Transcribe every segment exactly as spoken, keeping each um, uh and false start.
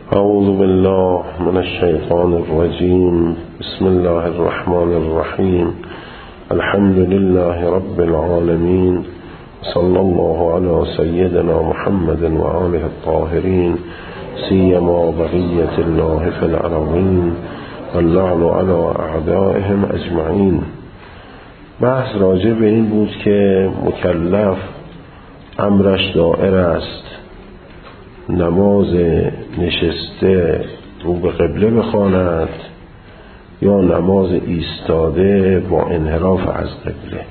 اعوذ بالله من الشیطان الرجیم. بسم الله الرحمن الرحیم. الحمد لله رب العالمین. صلی الله علی سیدنا محمد و آله الطاهرین، سیما بقیة الله فی الارضین واللعن علی اعدائهم اجمعین. بحث راجع به این بود که مکلف امرش دائر است نماز نشسته رو به قبله بخواند یا نماز ایستاده با انحراف از قبله،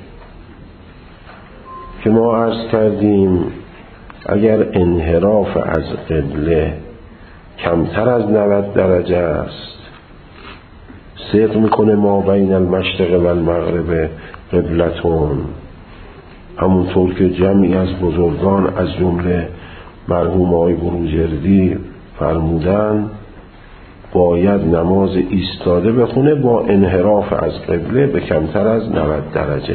که ما عرض کردیم اگر انحراف از قبله کمتر از نود درجه است، صدق میکنه ما بین المشرق و المغرب قبلتون، همونطور که جمعی از بزرگان از جمله مرحوم آقای بروجردی فرمودن باید نماز ایستاده بخونه با انحراف از قبله به کمتر از نود درجه.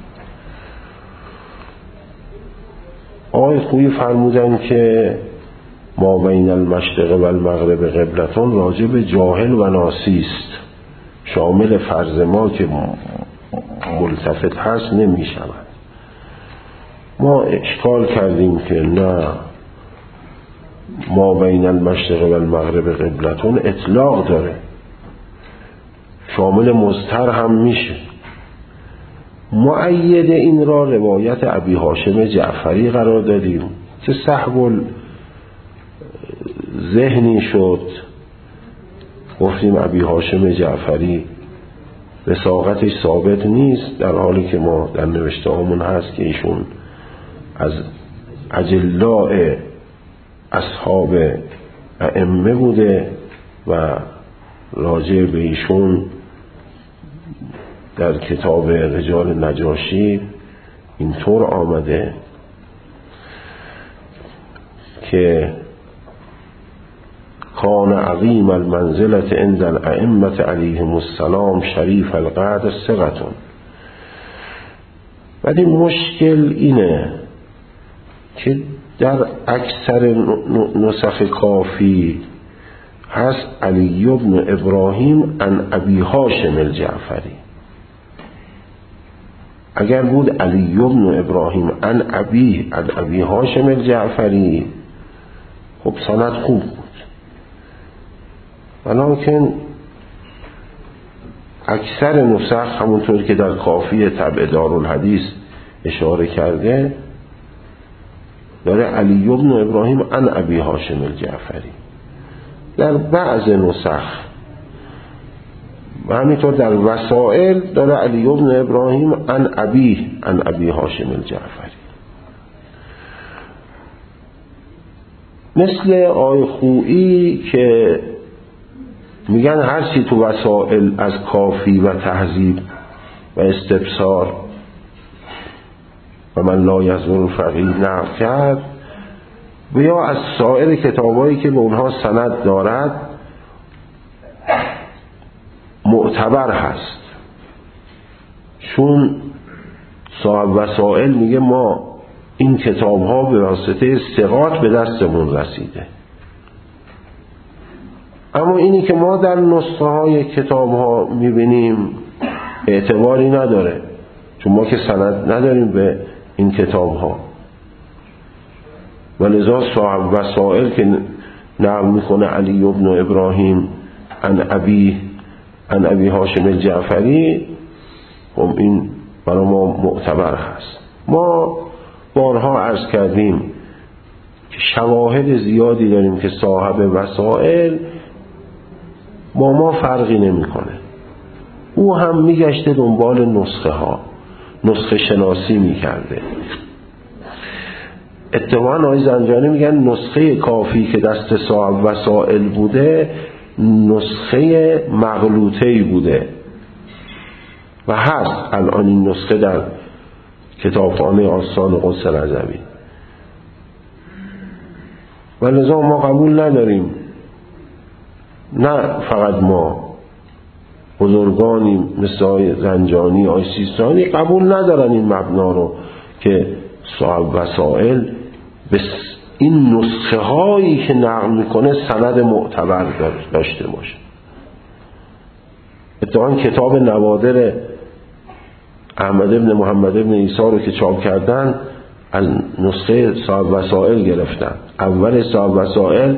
آقای خویی فرمودن که ما بین المشرق و المغرب قبلتون راجع به جاهل و ناسی است، شامل فرض ما که ملتفت هست نمی شود. ما اشکال کردیم که نه، ما بین المشرق و المغرب قبلتون اطلاق داره، شامل مضطر هم میشه. مؤید این را روایت ابی هاشم جعفری قرار دادیم که صحب ذهنی شد، گفتیم ابی هاشم جعفری رساقتش ثابت نیست، در حالی که ما در نوشته هامون هست که ایشون از اجلاء اصحاب ائمه بوده و راجع به ایشون در کتاب رجال نجاشی اینطور آمده که کان عظیم المنزلت عند الائمه علیهم السلام شریف القدر ثقة. ولی مشکل اینه که در اکثر نسخ کافی هست علی بن ابراهیم عن ابی هاشم الجعفری. اگر بود علی بن ابراهیم عن ابی عن ابی هاشم الجعفری خب سند خوب بود، ولکن اکثر نسخ همونطور که در کافی طبع دارالحدیث اشاره کرده داره علی بن ابراهیم عن ابی هاشم الجعفری. در بعض نسخ و همینطور در وسائل داره علی بن ابراهیم عن ابی عن ابی هاشم الجعفری. مثل آی خویی که میگن هرچی تو وسائل از کافی و تهذیب و استبصار و من لا یزور فقیه نقل کرد و یا از سایر کتابایی که به اونها سند دارد معتبر هست، چون صاحب وسائل میگه ما این کتاب ها به واسطه ثقات به دستمون رسیده. اما اینی که ما در نسخه های کتاب ها میبینیم اعتباری نداره، چون ما که سند نداریم به این کتاب ها، و لذا صاحب وسائل که نقل میکنه علی بن ابراهیم عن ابی عن ابی هاشم الجعفری، خب این برای ما معتبر هست. ما بارها عرض کردیم که شواهد زیادی داریم که صاحب وسائل با ما فرقی نمیکنه. او هم میگشته دنبال نسخه ها، نسخه شناسی میکرده. اتفاقاً آقای زنجانی میگن نسخه کافی که دست صاحب وسائل بوده نسخه مغلوطه‌ای بوده و هست الان این نسخه در کتابخانه آستان قدس رضوی، و لذا ما قبول نداریم. نه فقط ما، بزرگانی مثل آقای زنجانی آقای سیستانی قبول ندارن این مبنا رو که صاحب وسائل به این نسخه هایی که نقل میکنه سند معتبر داشته باشه. اتفاقاً کتاب نوادر احمد ابن محمد ابن عیسی رو که چاپ کردن از نسخه صاحب وسائل گرفتن. اول صاحب وسائل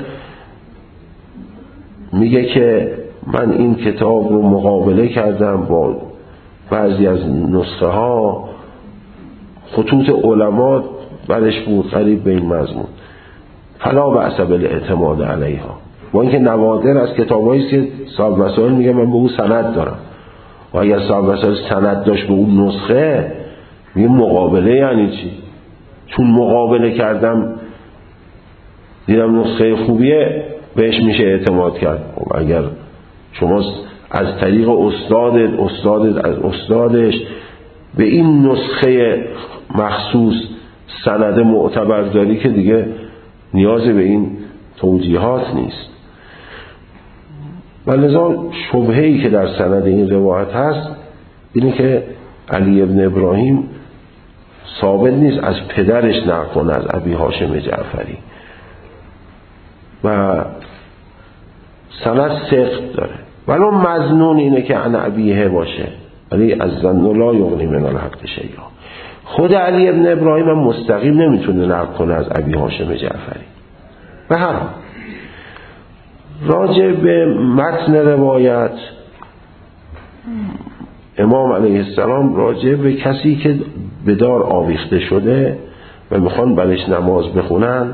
میگه که من این کتاب رو مقابله کردم با بعضی از نسخه ها، خطوط علما برش بود قریب به این مضمون، فلا بأس بالاعتماد علیها. با اینکه نوادر از کتابایی که صاحب وسائل میگه من به اون سند دارم، و اگر صاحب وسائل سند داشت به اون نسخه، میگه مقابله یعنی چی؟ چون مقابله کردم دیدم نسخه خوبیه بهش میشه اعتماد کرد. و اگر شما از طریق استادت استادت از استادش به این نسخه مخصوص سند معتبر داری که دیگه نیازی به این توجیهات نیست. و لذا شبهه‌ای که در سند این روایت هست اینه که علی ابن ابراهیم ثابت نیست از پدرش نقل کنه، از ابی هاشم جعفری، و سند سقط داره، ولو مظنون اینه که عن ابیه باشه، ولی از ظن لا یغنی من الحق شیئا. خود علی ابن ابراهیم هم مستقیم نمیتونه نقل کنه از ابی هاشم جعفری. به هر حال راجع به متن روایت، امام علیه السلام راجع به کسی که به دار آویخته شده و میخوان برش نماز بخونن،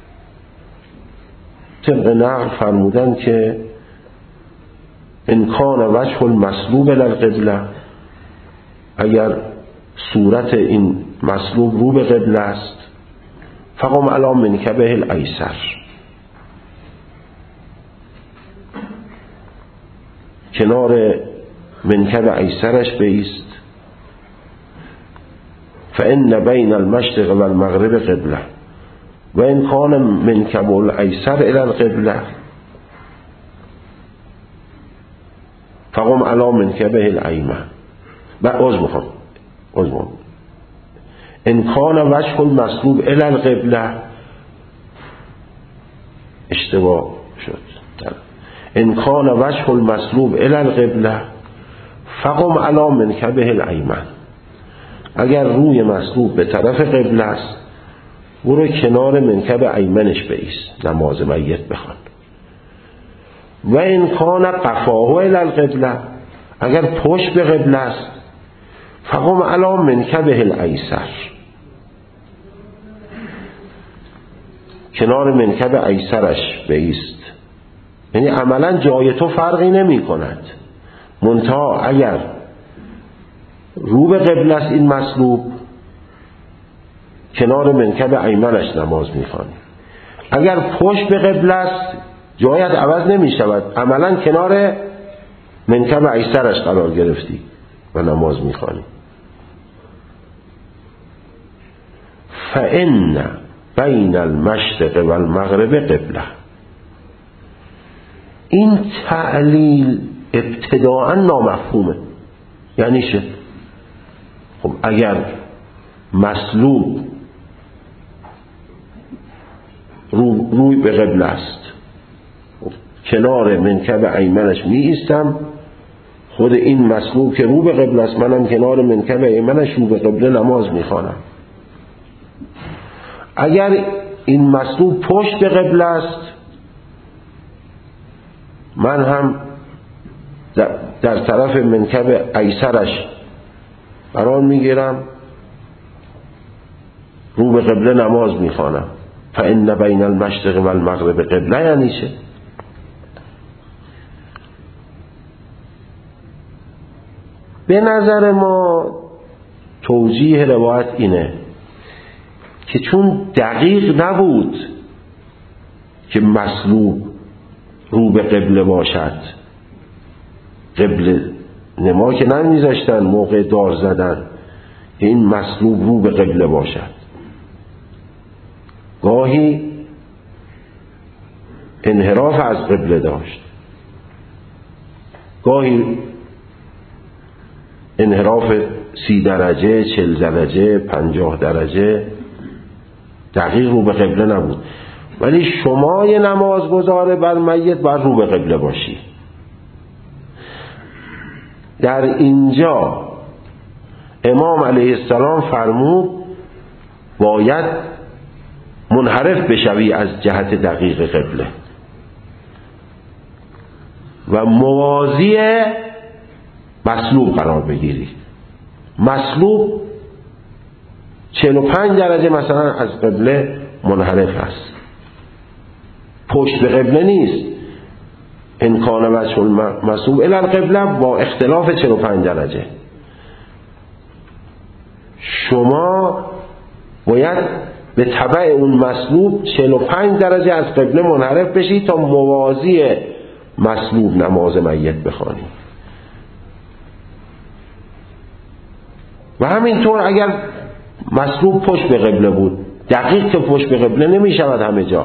طبق نقل فرمودن که ان کان وجه المصلوب للقبله، اگر صورت این مصلوب رو به قبله است، فقم علی منکبه الایسر، کنار منکب ایسرش بایست، فان بین المشرق و المغرب قبله و ان کان منکب الایسر الی القبله فقم علی منکبه الایمن. و عذر میخوام عذر میخوام ان کان وجه المصلوب الی القبله، اشتباه شد، ان کان وجه المصلوب الی القبله فقم علی منکبه الایمن، اگر روی مصلوب به طرف قبله است برو کنار منکب ایمنش بایست نماز میت بخوان. و ان کان قفاه الی القبله، اگر پشت به قبله است فقم علی منکبه الایسر، کنار منکب ایسرش بایست. یعنی عملا جای تو فرقی نمی کند، منتها اگر رو به قبله است این مصلوب کنار منکب ایمنش نماز میخوانی، اگر پشت به قبله است جایت عوض نمی شود، عملا کنار منکب ایسرش قرار گرفتی و نماز میخوانی. فإن بین المشرق و المغرب قبله، این تعلیل ابتداء نامفهومه. یعنی چه؟ خب اگر مصلوب رو روی به قبله است، خب کنار منکب ایمنش می ایستم، خود این مصلوب که رو به قبله است منم کنار منکب ایمنش رو به قبله نماز می خوانم. اگر این مصلوب پشت به قبله است من هم در, در طرف منکب ایسرش قرار میگیرم، رو به قبله نماز میخوانم. فإن بین المشرق و المغرب قبله یعنی چه؟ به نظر ما توجیه روایت اینه که چون دقیق نبود که مصلوب رو به قبله باشد، قبله نما که نمیذاشتن موقع دار زدن که این مصلوب رو به قبله باشد، گاهی انحراف از قبله داشت، گاهی انحراف سی درجه، چل درجه، پنجاه درجه، دقیق رو به قبله نبود. ولی شما یه نمازگزار بر میت باید رو به قبله باشی. در اینجا امام علیه السلام فرمود باید منحرف بشوی از جهت دقیق قبله و موازی مصلوب قرار بگیری. مصلوب چهل و پنج درجه مثلا از قبله منحرف است، پشت به قبله نیست. ان کان وجه المصلوب الی القبله با اختلاف چهل و پنج درجه. شما باید به تبع اون مصلوب چهل و پنج درجه از قبله منحرف بشی تا موازی مصلوب نماز میت بخوانی. و همینطور اگر مصلوب پشت به قبله بود، دقیق که پشت به قبله نمی شود همه جا،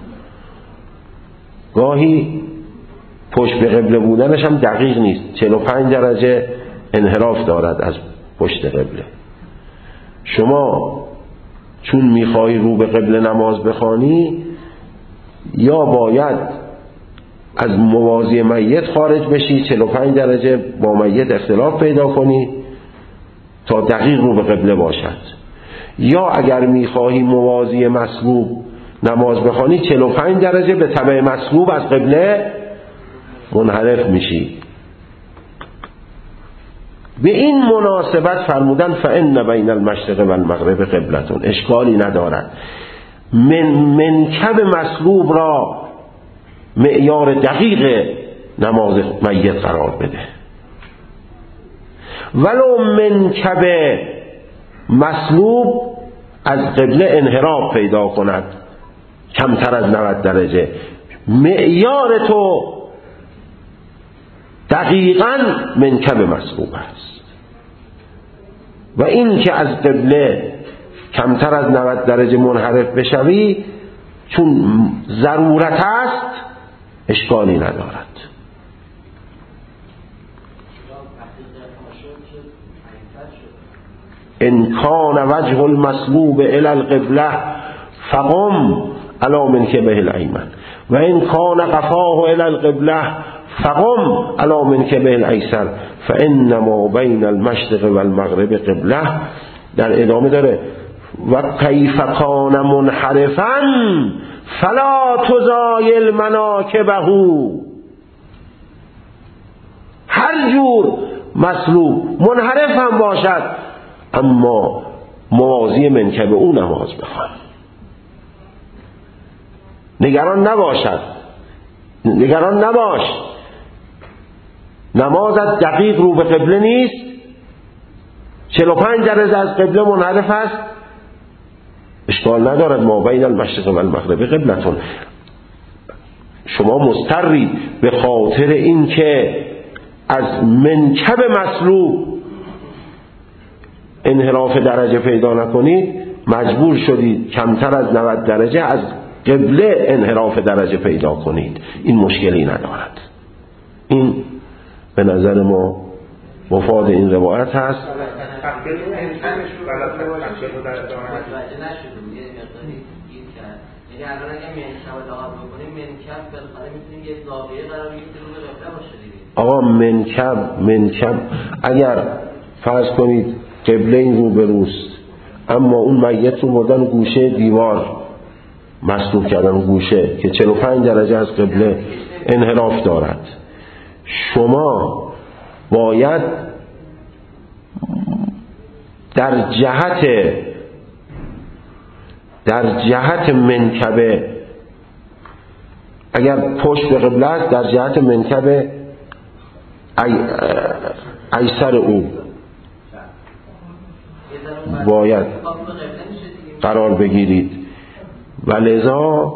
گاهی پشت به قبله بودنش هم دقیق نیست، چهل و پنج درجه انحراف دارد از پشت قبله. شما چون میخوای رو به قبله نماز بخوانی، یا باید از موازی میت خارج بشی، چهل و پنج درجه با میت اختلاف پیدا کنی تا دقیق رو به قبله باشد، یا اگر میخواهی موازی مصلوب نماز بخوانی چهل و پنج درجه به تبع مصلوب از قبله منحرف میشی. به این مناسبت فرمودن فإن بین المشرق و المغرب قبلتون، اشکالی ندارد من منکب مصلوب را معیار دقیق نماز میت قرار بده، ولو منکب مصلوب از قبله انحراف پیدا کند کمتر از نود درجه، معیار تو دقیقاً منکب مصلوب است. و این که از قبله کمتر از نود درجه منحرف بشوی چون ضرورت است اشکالی ندارد. ان کان وجه المصلوب الی القبله فقم علی منکبه الایمن و ان کان قفاه الی القبله فقم علی منکبه الایسر فانما بین المشرق و المغرب قبله. در ادامه داره و کیف کان منحرفا فلا تزایل مناکبه، هر جور مصلوب منحرف هم باشد اما موازی منکب او نماز بخوان، نگران نباشد، نگران نباش نمازت دقیق رو به قبله نیست، چهل و پنج درجه از قبله منحرف است، اشکال ندارد، ما بین المشرق و المغرب قبلتون. شما مضطرید به خاطر اینکه از منکب مصلوب انحراف درجه پیدا نکنید، مجبور شدید کمتر از نود درجه از قبله انحراف درجه پیدا کنید. این مشکلی ندارد. این به نظر ما مفاد این روایت هست. یعنی الان اگه منکب رو لحاظ بکنیم، منکب بالاخره میتونیم یه زاویه قرار بگیره که رو به قبله باشه دیگه. آقا منکب منکب اگر فرض کنید قبله این رو به روست اما اون میت رو بردن گوشه دیوار مصلوب کردن، گوشه که چهل و پنج درجه از قبله انحراف دارد، شما باید در جهت در جهت منکبه، اگر پشت به قبله است در جهت منکبه ای ایسر او باید قرار بگیرید و لذا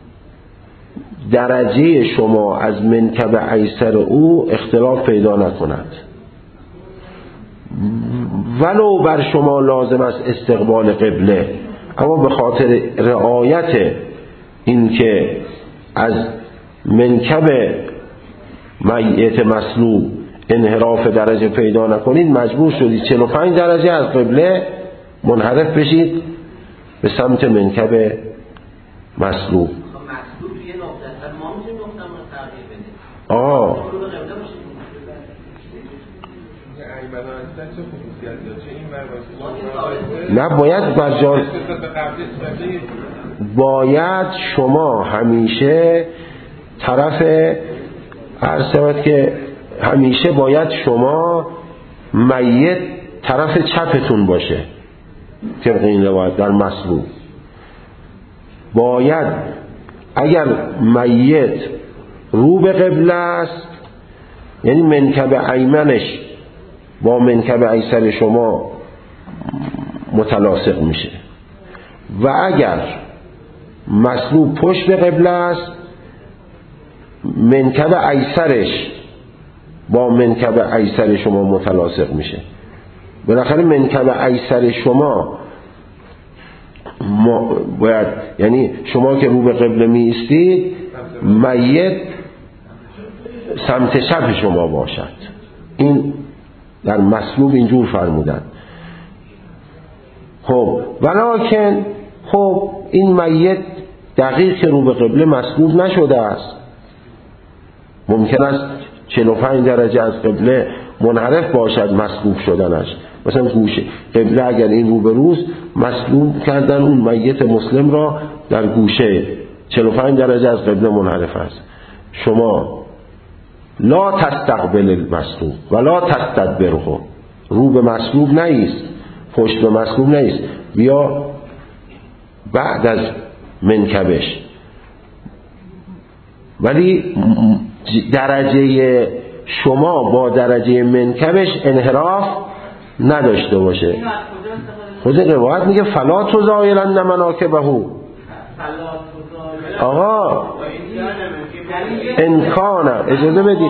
درجه شما از منکب ایسر او اختلاف پیدا نکند. ولو بر شما لازم است استقبال قبله، اما به خاطر رعایت این که از منکب میت مصلوب انحراف درجه پیدا نکنید، مجبور شدید چهل و پنج درجه از قبله منحرف بشید به سمت منکب مصلوب. تغییر بده. آه رو به قبله باشه. نه باید بر جان باید شما همیشه طرف عرض شود که همیشه باید شما میت طرف چپتون باشه. طبق این روایت در مصلوب باید اگر میت رو به قبله است یعنی منکب ایمنش با منکب ایسر شما متلاصق میشه و اگر مصلوب پشت به قبله است منکب ایسرش با منکب ایسر شما متلاصق میشه. بالاخره منکب ایسر شما باید یعنی شما که رو به قبله می ایستید میت سمت چپ شما باشد. این در مصلوب اینجور فرمودن. خب ولکن خب این میت دقیق که رو به قبله مصلوب نشده است، ممکن است چهل و پنج درجه از قبله منحرف باشد مصلوب شدنش. مثلا گوشه قبله اگر این رو به روز مصلوب کردن اون میت مسلم را در گوشه چهل و پنج درجه از قبله منحرف است. شما لا تستقبل المصلوب ولا تستدبره، رو به مصلوب نیست پشت به مصلوب نیست، بیا بعد از منکبش، ولی درجه شما با درجه منکبش انحراف نداشته باشه. خود روایت میگه فلا تزایلن مناکبه. آقا امکانه اجازه بدید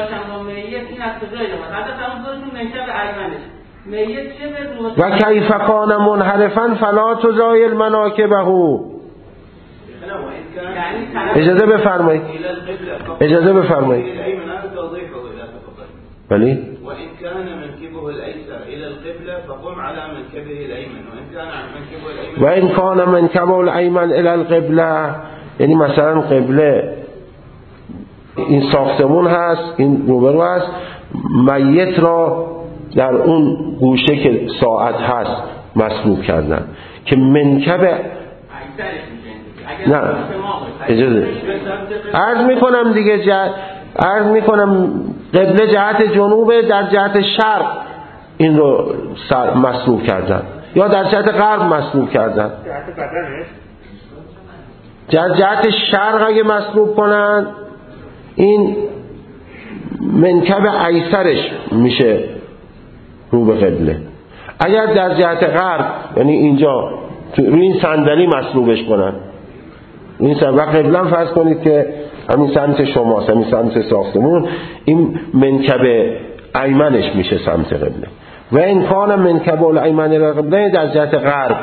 و کیف کان منحرفا فلا تزایل مناکبه. اجازه بفرمایید اجازه بفرمایید بله. وإن كان منكبه الأيسر إلى القبلة فقم على منكبه الأيمن وإن كان منكبه الأيمن وإن كان منكبه الأيمن إلى القبلة، یعنی مثلا قبله این ساختمون هست این روبرو هست، میت را در اون گوشه که ساعت هست مصلوب کردن که منکب نه اجازه عرض میکنم دیگه جه... عرض میکنم قبله جهت جنوب در جهت شرق این رو مصلوب کردن یا در جهت غرب مصلوب کردن. در جهت شرق اگه مصلوب کنن این منکب ایسرش میشه رو به قبله. اگر در جهت غرب یعنی اینجا روی این صندلی مصلوبش کنن این سمت و قبلا فرض کنید که همین سمت شماست، همین سمت ساختمون، این منکب ایمنش میشه سمت قبله. و این کان منکب الایمن قبله در جهت غرب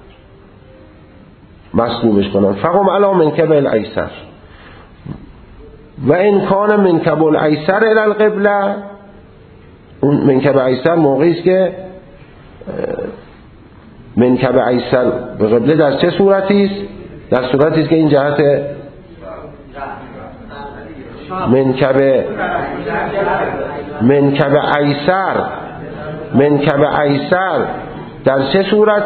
مصلوبش کنن فقم علی منکب الایسر. و این کان منکب الایسر الی القبله، اون منکب ایسر موقعی است که منکب ایسر به قبله در چه صورتی است؟ در صورتی است که این جهت منکب منکب ایسر منکب ایسر در چه صورت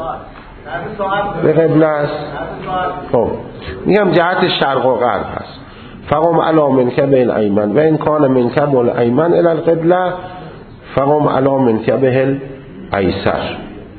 به قبله است؟ خب میگم جهت شرق و غرب هست. فقم علی منکب الایمن و این کان منکب الایمن الی القبله فقم علی منکب الایسر.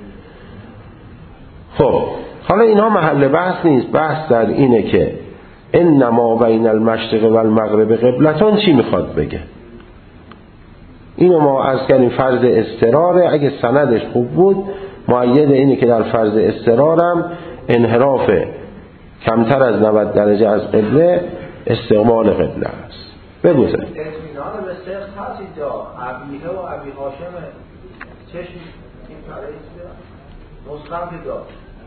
خب حالا اینها محل بحث نیست، بحث در اینه که انما بین المشرق و المغرب قبلتون چی میخواد بگه. اینو ما از کنیم فرض استراره، اگه سندش خوب بود مؤید اینه که در فرض استرارم انحراف کمتر از نود درجه از قبله استقبال قبله است. بگو سر اطمینان به سخت هست اینجا ابیه و ابی هاشم چشم این تاریخ نسخه داد.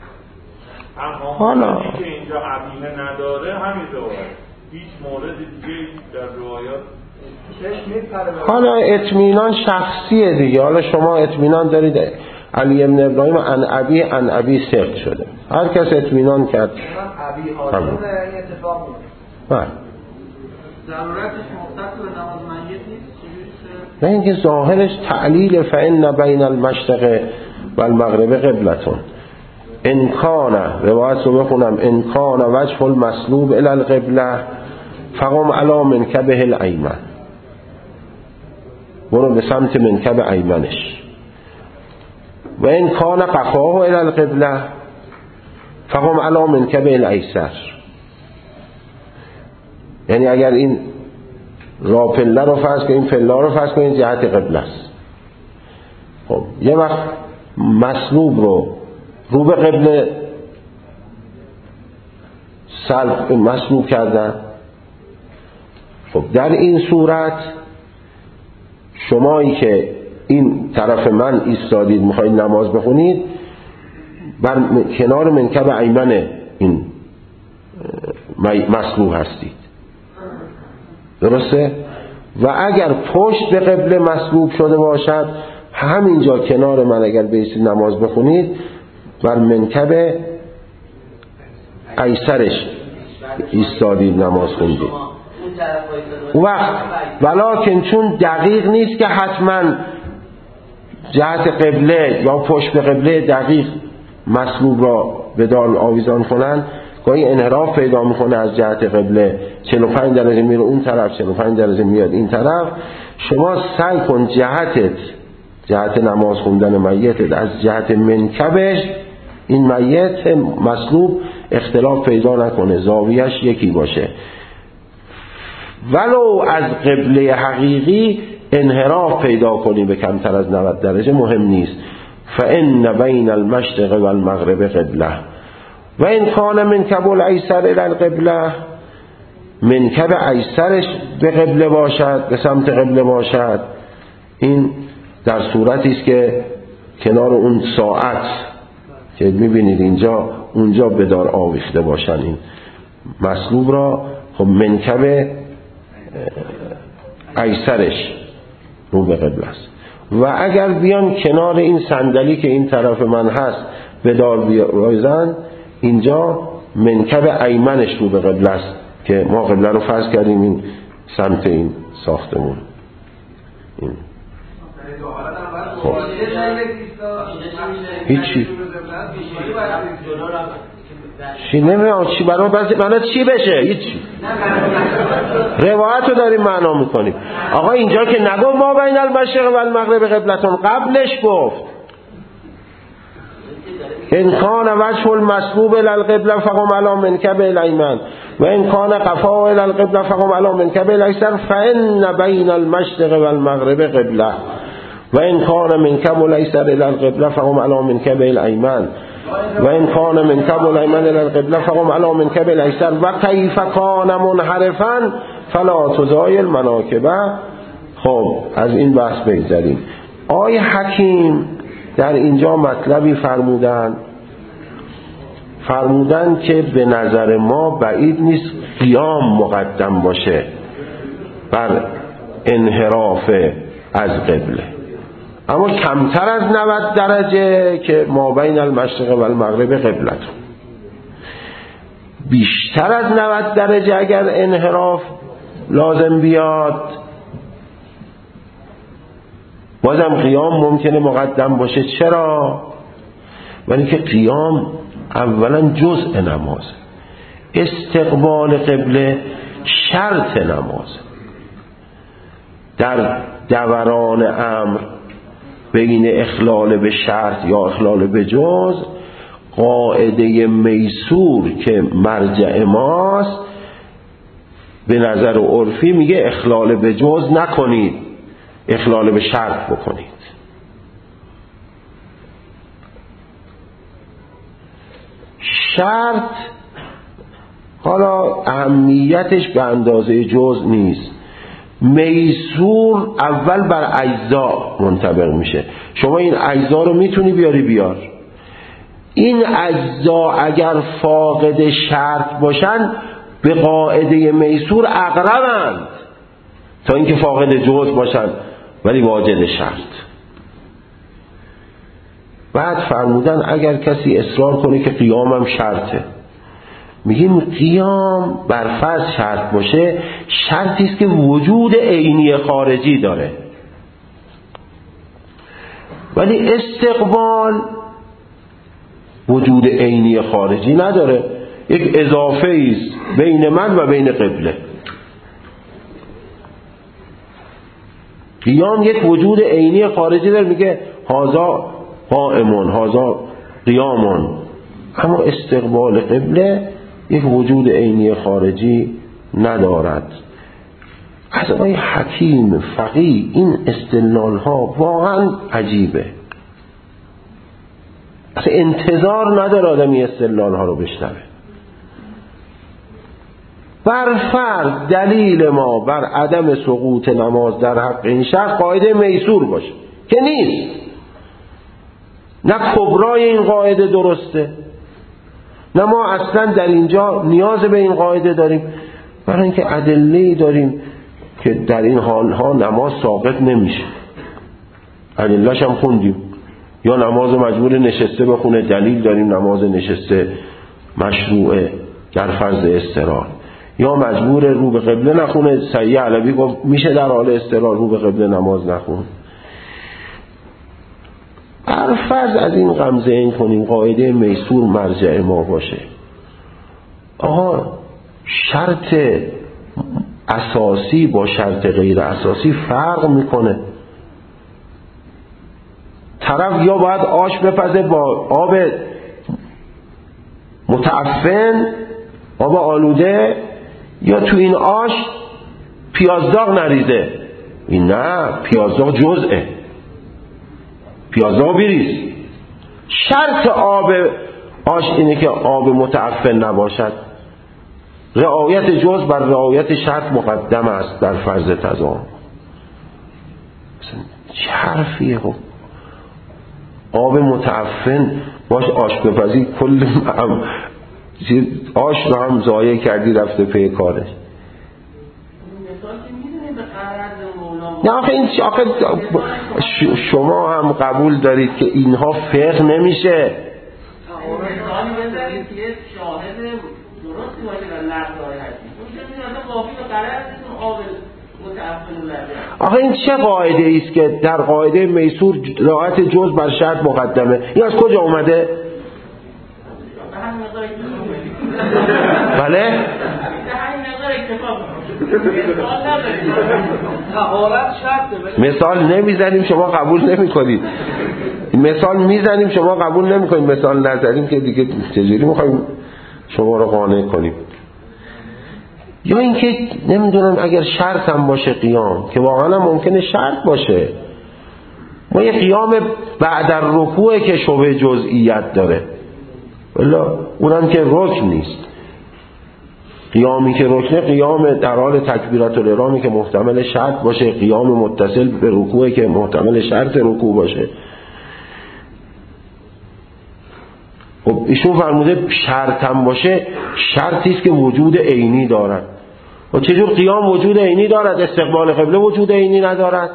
حالا که اینجا ابیه نداره همین روایت، هیچ مورد دیگه در روایات حالا اطمینان شخصیه دیگه. حالا شما اطمینان دارید علی ابن ابراهیم عن ابی عن ابی ثقت شده، هر کس اطمینان کرد ابی هاشم این اتفاق بود. بله ضرورتش مختص به نماز میت نیست؟ نه اینکه ظاهرش تعلیل فإن بین المشرق و المغرب قبلتون. انکان روایت رو بخونم، انکان وجه المسلوب الی القبله فقم علی منکبه الایمن، برو به سمت منکب ایمنش. و انکان قفاه الی القبله فقم علی منکبه الایسر، یعنی اگر این را پله رو فرض کنیم، این پله رو فرض کنیم جهت قبله است. خب یه وقت مسلوب رو رو به قبله سلب مسلوب کردن، خب در این صورت شمایی که این طرف من ایستادید میخواید نماز بخونید، بر کنار منکب ایمن این مسلوب هستید، درسته؟ و اگر پشت به قبله مسلوب شده باشد، همینجا کنار من اگر بیستید نماز بخونید، بر منکب ایسرش ایستادید نماز خوندید. وقت ولیکن چون دقیق نیست که حتما جهت قبله یا پشت به قبله دقیق مسلوب را به دار آویزان کنن، گاهی انحراف پیدا میکنه از جهت قبله، چهل و پنج درجه میره اون طرف، چهل و پنج درجه میاد این طرف. شما سعی کن جهتت، جهت نماز خوندن میتت از جهت منکبش، این میت مسلوب اختلاف پیدا نکنه، زاویهش یکی باشه، ولو از قبله حقیقی انحراف پیدا کنی به کمتر از نود درجه مهم نیست. فإن بین المشرق و المغرب قبله و این کان منکب الایسر الی القبله، منکب ایسرش به قبله باشد، به سمت قبله باشد، این در صورتی است که کنار اون ساعت که میبینید اینجا اونجا به دار آویخته باشن این مسلوب را، خب منکب ایسرش رو به قبله است. و اگر بیان کنار این صندلی که این طرف من هست به دار بیایزن، اینجا منکب ایمنش رو به قبله است که ما قبله رو فرض کردیم این سمت این ساختمون. این خب هیچی چی نمیدونم چی برای برای چی بشه، هیچی روایت رو داریم معنا میکنیم. آقا اینجا که نگفت ما بین المشرق و المغرب قبلتون، قبلش گفت ان کان وجه المسلوب الی القبله فقم علی منکب الایمن و ان کان قفاه الی القبله فقم علی منکب الایسر فان بین المشرق و المغرب قبله و ان کان منکب الایسر الی القبله فقم علی منکب الایمن و این کان منکب الایمن الی القبله فقم علی منکب الایسر و کیف کان منحرفا فلا تزایل مناکبه. خب از این بحث بگذاریم. آقای حکیم در اینجا مطلبی فرمودن فرمودن که به نظر ما بعید نیست قیام مقدم باشه بر انحراف از قبله، اما کمتر از نود درجه که ما بین المشرق و المغرب قبلتون. بیشتر از نود درجه اگر انحراف لازم بیاد، بازم قیام ممکنه مقدم باشه. چرا؟ ولی که قیام اولا جزء نماز، استقبال قبله شرط نماز. در دوران امر بین اخلال به شرط یا اخلال به جز، قاعده میسور که مرجع ماست به نظر عرفی میگه اخلال به جز نکنید، اخلال به شرط بکنید. شرط حالا اهمیتش به اندازه جز نیست، میسور اول بر اجزا منطبق میشه. شما این اجزا رو میتونی بیاری بیار، این اجزا اگر فاقد شرط باشن به قاعده میسور اقربند تا اینکه فاقد جز باشن ولی واجد شرط. بعد فرمودن اگر کسی اصرار کنه که قیامم شرطه، میگیم قیام بر فرض شرط باشه، شرطی است که وجود عینی خارجی داره، ولی استقبال وجود عینی خارجی نداره، یک اضافه است بین من و بین قبله. قیام یک وجود عینی خارجی داره، میگه هازا قائمون هازا قیامون، اما استقبال قبله یک وجود عینی خارجی ندارد. از آقای حکیم فقیه این استدلال ها واقعا عجیبه، اصلا انتظار نداره آدمی استدلال ها رو بشنوه. بر فرض دلیل ما بر عدم سقوط نماز در حق این شخص قاعده میسور باشه که نیست، نه کبرای این قاعده درسته، نه ما اصلا در اینجا نیاز به این قاعده داریم، برای اینکه ادله‌ای داریم که در این حالها نماز ساقط نمیشه. ادله‌اش هم خوندیم، یا نماز مجبور نشسته بخونه، دلیل داریم نماز نشسته مشروعه در فرض اضطرار، یا مجبور رو به قبله نخونه، سیح علوی گفت میشه در حال اضطرار رو به قبله نماز نخون. هر فرض از این غمزه این کنیم قاعده میسور مرجع ما باشه، آها شرط اساسی با شرط غیر اساسی فرق میکنه. طرف یا باید آش بپزه با آب متعفن، آب آلوده، یا تو این آش پیازداغ نریزه. این نه، پیازداغ جزئه، پیازداغ بریز. شرط آب آش اینه که آب متعفن نباشد. رعایت جزء بر رعایت شرط مقدم است در فرض تضامن. چه حرفیه؟ خب آب متعفن باش آش بپزی، کل آش رو هم ضایع کردی، رفته پی کارش. نه آخه این آخه شما هم قبول دارید که اینها فقه نمیشه. آخه این چه قاعده است که در قاعده میسور رعایت جزء بر شرط مقدمه؟ این از کجا اومده؟ بله؟ مثال نمیزنیم شما قبول نمی کنید، مثال میزنیم شما قبول نمی کنید، مثال نزنیم که دیگه چجوری میخوایم شما رو قانع کنیم؟ یا اینکه نمیدونم اگر شرط هم باشه قیام، که واقعا ممکنه شرط باشه، ما یه قیام بعد الرکوع که شبه جزئیت داره، ولی اونم که رکن نیست. قیامی که رکنه قیام در حال تکبیرات الاحرامی که محتمل شرط باشه، قیام متصل به رکوعی که محتمل شرط رکوع باشه. خب ایشون فرموده شرط هم باشه، شرطی است که وجود عینی دارد. و چجور قیام وجود عینی دارد، استقبال قبله وجود عینی ندارد؟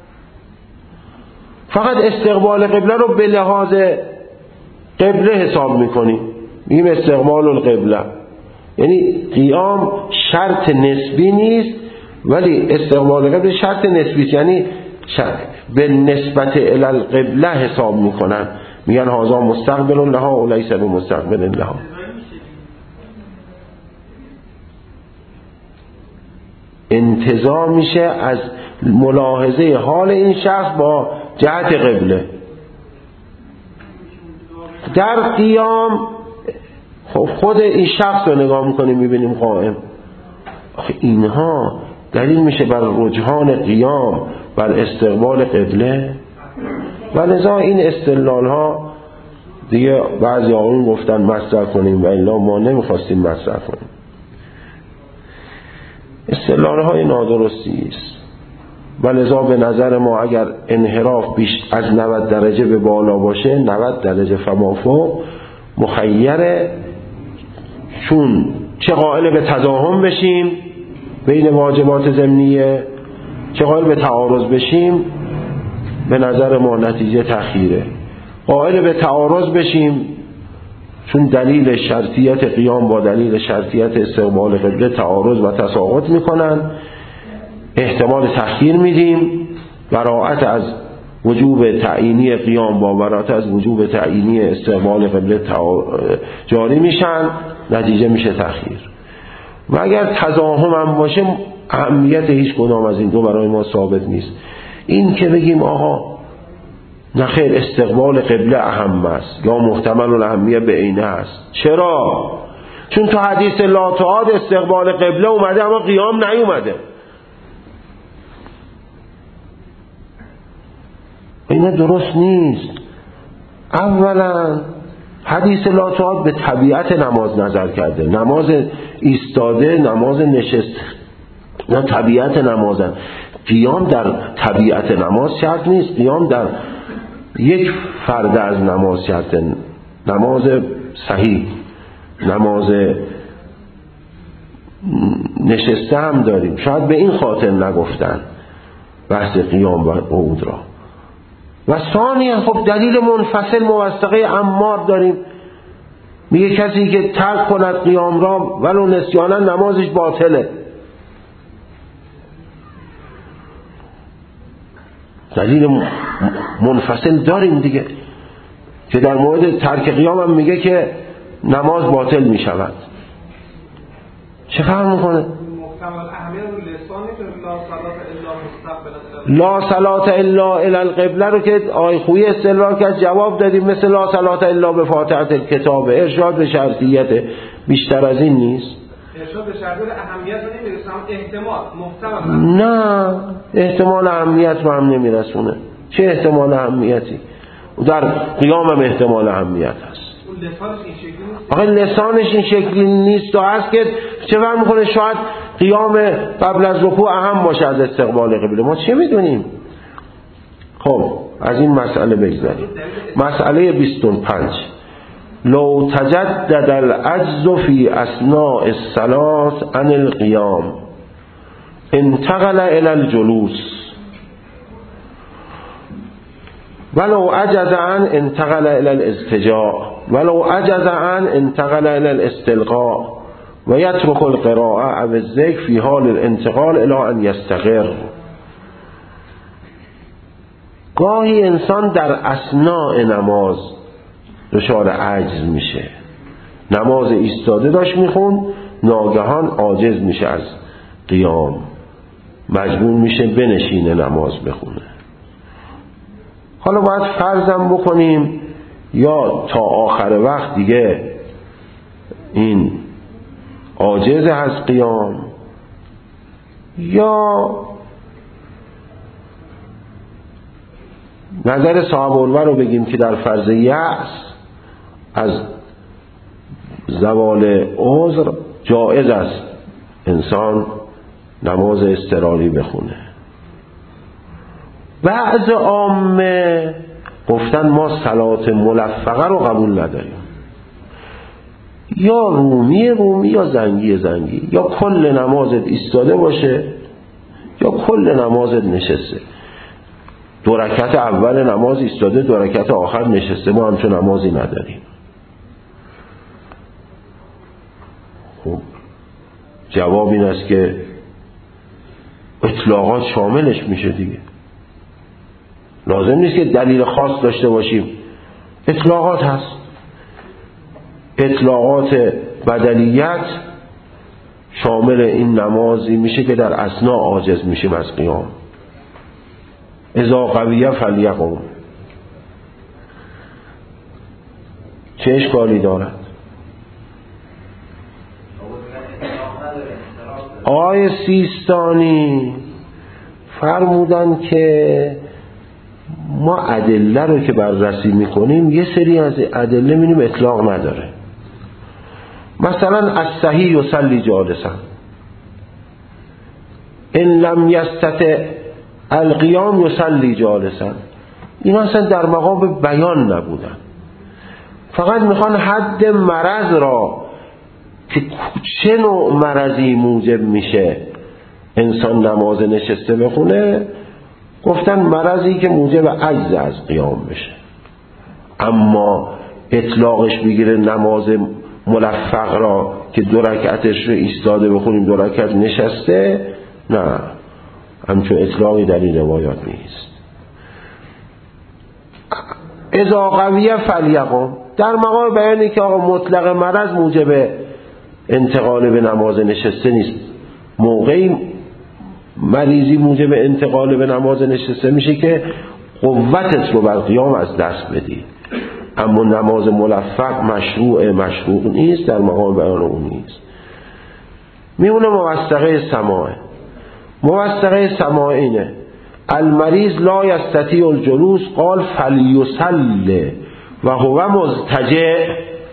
فقط استقبال قبله رو به لحاظ قبله حساب میکنیم، میگیم استقبال القبله، یعنی قیام شرط نسبی نیست، ولی استقبال قبله شرط نسبی است، یعنی به نسبت الی القبله حساب میکنن، میگن هذا مستقبل لها و لیس بمستقبل لها. انتزاع میشه از ملاحظه حال این شخص با جهت قبله. در قیام خود این شخص رو نگاه میکنیم میبینیم قائم. آخه اینها دلیل میشه بر رجحان قیام بر استقبال قبله. و لذا این استدلال ها دیگه بعضی آقایون گفتن مطرح کنیم و الا ما نمیخواستیم مطرح کنیم. استدلال های نادرستی است و لذا به نظر ما اگر انحراف بیش از نود درجه به بالا باشه، نود درجه فمافوق مخیره، چون چه قائل به تضاهم بشیم بین واجبات ضمنیه، چه قائل به تعارض بشیم، به نظر ما نتیجه تأخیره. قائل به تعارض بشیم چون دلیل شرطیت قیام با دلیل شرطیت استقبال قبله تعارض و تساقط میکنن، احتمال تأخیر میدیم، براءت از وجوب تعیینی قیام با براءت از وجوب تعیینی استقبال قبله جاری میشن، نتیجه میشه تأخیر. و اگر تزاحم هم باشه اهمیت هیچ کدام از این دو برای ما ثابت نیست. این که بگیم آقا نخیر استقبال قبله اهم است یا محتمل الاهمیه به عینه است. چرا؟ چون تو حدیث لا تعاد استقبال قبله اومده اما قیام نیومده. این درست نیست. اولا حدیث لا تعاد به طبیعت نماز نظر کرده. نماز ایستاده، نماز نشست، نه طبیعت نمازن. قیام در طبیعت نماز شرط نیست. قیام در یک فرد از نماز شرطه. نماز صحیح، نماز نشسته هم داریم. شاید به این خاطر نگفتن بحث قیام و قعود را. و ثانیا خب دلیل منفصل موثقه عمار داریم، میگه کسی که ترک کند قیام را ولو نسیانا نمازش باطله. دلیل منفصل داریم دیگه که در مورد ترک قیام هم میگه که نماز باطل میشود. چه فهم میکنه؟ لا صلاة الا الی القبله رو که آی خویی استدلال کرد جواب دادیم مثل لا صلاة الا به فاتحه الکتاب. ارشاد به شرطیت بیشتر از این نیست. ارشاد به شرطیت اهمیت رو نمیرسم، احتمال محتمل. نه احتمال اهمیت رو هم نمیرسونه. چه احتمال اهمیتی؟ در قیام هم احتمال اهمیت هست. لسانش این شکلی نیست. آخه لسانش این شکلی نیست و هست که چه فهم میکنه شاید قیام قبل از رکوع اهم باشه از استقبال قبله. ما چه میدونیم؟ خب از این مسئله بگذاریم. مسئله بیست و پنج لو تجدد العجز فی اثناء الصلاة عن القیام انتقل الى الجلوس ولو عجز عن انتقل الى الاضطجاع ولو عجز عن انتقل الى الاستلقاء و یترک القراءه او الذکر فی حال الانتقال الى ان یستقر. گاهی انسان در اثناء نماز دچار عجز میشه. نماز ایستاده داشت میخون، ناگهان عاجز میشه از قیام، مجبور میشه بنشینه نماز بخونه. حالا باید فرضم بکنیم یا تا آخر وقت دیگه این عاجز از قیام، یا نظر صاحب الور رو بگیم که در فرض یأس از زوال عذر جایز است انسان نماز اضطراری بخونه. بعض عامه گفتن ما صلات ملفقه رو قبول نداریم، یا رومی رومی یا زنگی زنگی، یا کل نمازت ایستاده باشه یا کل نمازت نشسته. دو رکعت اول نماز ایستاده، دو رکعت آخر نشسته، ما همچون نمازی نداریم. خب جواب این است که اطلاقات شاملش میشه دیگه. لازم نیست که دلیل خاص داشته باشیم، اطلاقات هست. اطلاقات بدلیت شامل این نمازی میشه که در اثناء عاجز میشیم از قیام. اذا قویه فلیقم. چه اشکالی دارد؟ آقای سیستانی فرمودن که ما ادله رو که بررسی میکنیم یه سری از ادله میبینیم اطلاق نداره. مثلا از صحیح یصلی جالسا ان لم یستطع القیام یصلی جالسا. اینا اصلا در مقام بیان نبودن، فقط میخوان حد مرض را که چه نوع مرضی موجب میشه انسان نماز نشسته بخونه، گفتن مرضی که موجب عجز از قیام بشه. اما اطلاقش بگیره نماز ملفق را که دو رکعتش رو ایستاده بخونیم دو رکعت نشسته، نه، همچون اطلاقی در این روایات نیست. اذا قویه فلیقم، در مقام بیانی که آقا مطلق مرض موجب انتقال به نماز نشسته نیست. موقعی مریضی موجب انتقال به نماز نشسته میشه که قوتت رو بر قیام از دست بدی، اما نماز ملفق مشروع مشروع نیست، در مقام بیان اون نیست. میمونه موثقه سماعه. موثقه سماعه اینه: المریض لا یستطیع الجلوس قال فلیصلی و هو مضطجع.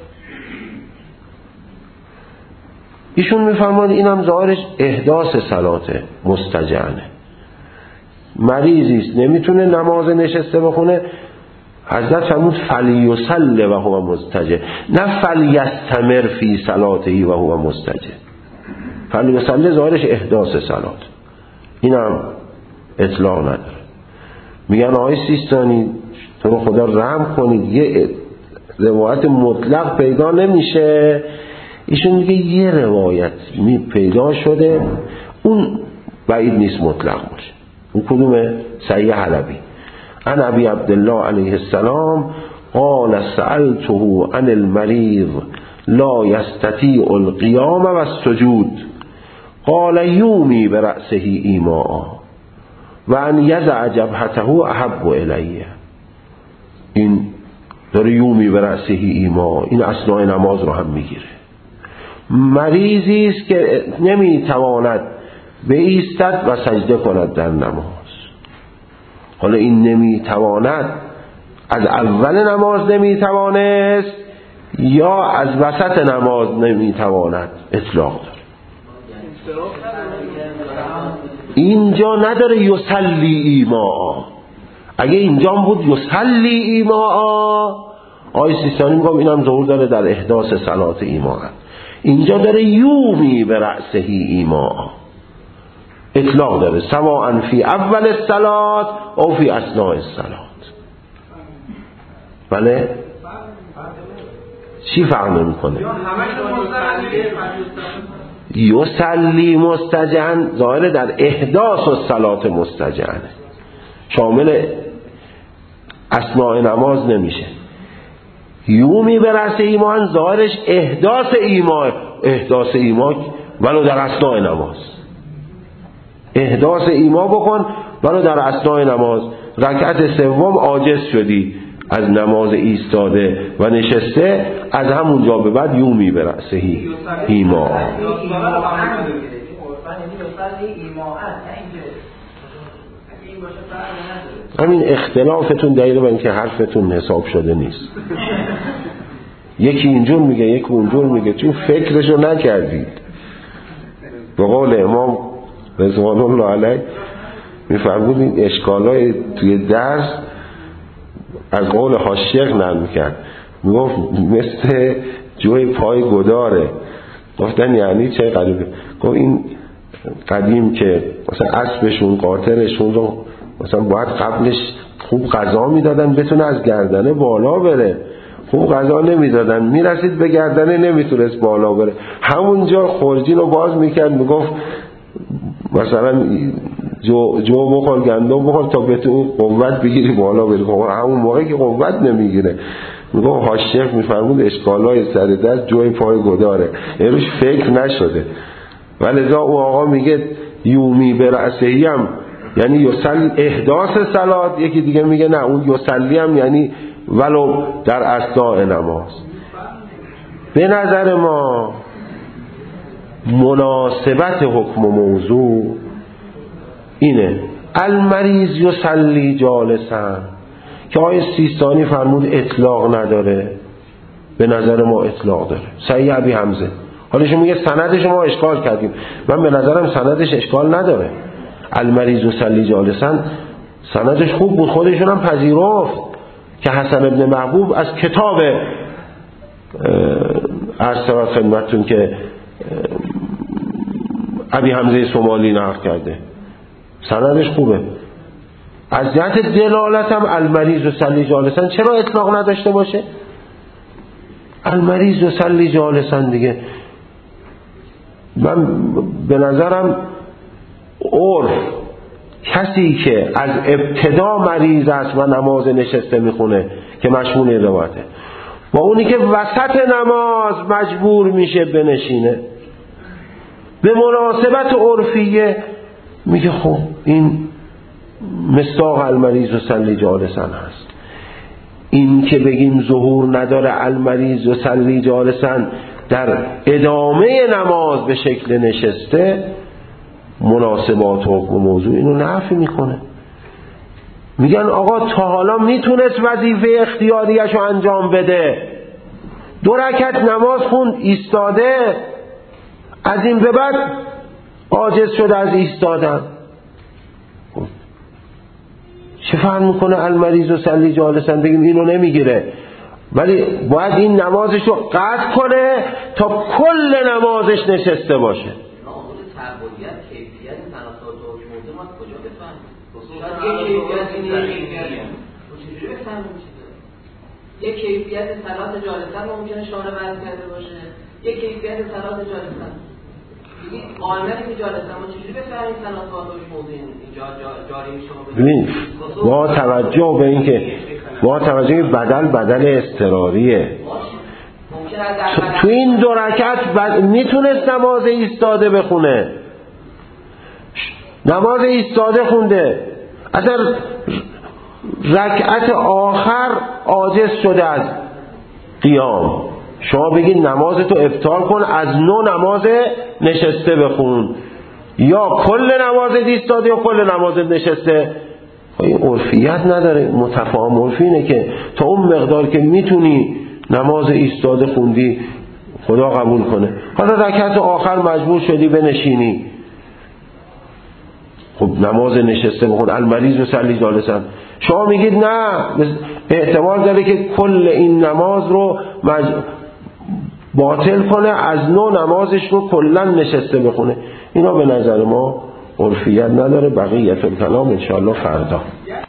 ایشون میفرمان اینم ظاهرش احداث صلاته مستجعنه. مریضیست نمیتونه نماز نشسته بخونه، حضرت فرمود فلیصلی و هو مضطجع، نه فلیستمر فی صلاته و هو مضطجع. فلیصلی ظاهرش احداث صلات، اینم اطلاق نداره. میگن آقای سیستانی تو رو خدا رحم کنید، یه روایت مطلق پیدا نمیشه. ایشون میگه یه روایت می پیدا شده، اون بعید نیست مطلق باشه. اون کدومه؟ صحیح حلبی عن ابی عبدالله علیه السلام قال سألته عن المریض لا یستطیع القیام و السجود قال یومی برأسه ایماء و ان یضع جبهته احب الیه. این داره یومی برأسه ایماء، این اثناء نماز رو هم میگیره. مریضی است که نمیتواند بایستد و سجده کند در نماز. حالا این نمیتواند از اول نماز نمیتوانست یا از وسط نماز نمیتواند، اطلاق داره. اینجا نداره یصلی ایماء. اگه اینجا بود یصلی ایماء، آیه سیستانی میگم اینم ظهور داره در احداث صلات ایماء. اینجا داره یومی برأسه ایماء، اطلاق داره، سواء فی اول الصلات او فی اثناء الصلات. بله چی فرق نمیکنه؟ یصلی مستجعن ظاهر در احداث الصلات مستجعن، شامل اثناء نماز نمیشه. یومی برأس ایمان ظاهرش احداث ایمان، احداث ایمان ولو در اثناء نماز. احداث ایمان بکن ولو در اثناء نماز. رکعت سوم عاجز شدی از نماز ایستاده و نشسته، از همونجا به بعد یومی برأسه ایمان. همین اختلافتون دلیل بر اینکه حرفتون حساب شده نیست. یکی اینجور میگه یکی اونجور میگه، چون فکرشو نکردید. به قول امام رضوان الله علیه میفرمود این اشکالای توی درس از قول حاشیه نقل میکرد، میگفت مثل جوی پای گداره. گفتن یعنی چه قدیم؟ گفت این قدیم که مثلا اسبشون قاطرشون رو مثلا باید قبلش خوب غذا میدادن بتونه از گردنه بالا بره، خوب غذا نمیدادن میرسید به گردنه نمیتونست بالا بره، همونجا خورجین رو باز میکرد میگفت مثلا جو, جو بخور گندم بخور تا بتونی قوت بگیری بالا بری. همون موقع که قوت نمیگیره میگفت حاشیه میفرمود اشکالای سر دست جوی پای گداره، یه روش فکر نشده. ولذا او آقا میگه یومی برأسهی هم یعنی یصلی احداث صلات، یکی دیگه میگه نه اون یصلی هم یعنی ولو در اثناء نماز. به نظر ما مناسبت حکم و موضوع اینه المریض یصلی جالسا که آیه سیستانی فرمود اطلاق نداره، به نظر ما اطلاق داره. صحیح ابی حمزه. حالا شما میگه سندش ما اشکال کردیم، من به نظرم سندش اشکال نداره. المریض یصلی جالسا سندش خوب بود، خودشون هم پذیرفت که حسن ابن محبوب از کتاب ارسال خدمتتون که ابی حمزه سومالی نقل کرده، سندش خوبه. از جهت دلالت هم المریض یصلی جالسا چرا اطلاق نداشته باشه؟ المریض و سلی جالسن دیگه. من به نظرم عرف کسی که از ابتدا مریض است و نماز نشسته میخونه که مشمول این روایته، و اونی که وسط نماز مجبور میشه بنشینه، به مناسبت عرفیه میگه خب این مصداق المریض و سلی جالسن هست. این که بگیم ظهور نداره المریض و سلی جالسن در ادامه نماز به شکل نشسته، مناسبات و موضوع اینو نفی میکنه. میگن آقا تا حالا میتونست وظیفه اختیاریش رو انجام بده، دو رکعت نماز خوند ایستاده، از این به بعد عاجز شده از ایستادن، چه فهم میکنه المریض و سلی جالسن؟ بگیم اینو نمیگیره، ولی باید این نمازش رو قطع کنه تا کل نمازش نشسته باشه. نامور تعبدیت کیفیت تناسات و حکموزه ما کجا بفهمیم؟ یک کیفیت اینه چجوری بفهمیم چیزه؟ یک کیفیت صلات جالسن ممکنه شانه بند کرده باشه، یک کیفیت صلات جالسن دیگه قائمه که جالسن ما چجوری بفهمیم تناسات و حکموزه اینجا جاری میشه؟ ببین با توجه به این که با توجه به بدل بدل اضطراریه، تو این دو رکعت بد... میتونست نماز ایستاده بخونه، نماز ایستاده خونده، اصلا رکعت آخر عاجز شده از قیام، شما بگید نمازتو ابطال کن، از نو نماز نشسته بخون، یا کل نماز ایستاده یا کل نماز نشسته. این عرفیت نداره. متفاهم عرفی اینه که تا اون مقدار که میتونی نماز ایستاده خوندی خدا قبول کنه، حالا رکعت آخر مجبور شدی بنشینی، خب نماز نشسته بخون. المریض و سلی جالسن، شما میگید نه احتمال داره که کل این نماز رو مج... باطل کنه، از نو نمازش رو کلا نشسته بخونه. اینا به نظر ما عرفیت نداره. بقیت الکلام انشاءالله فردا.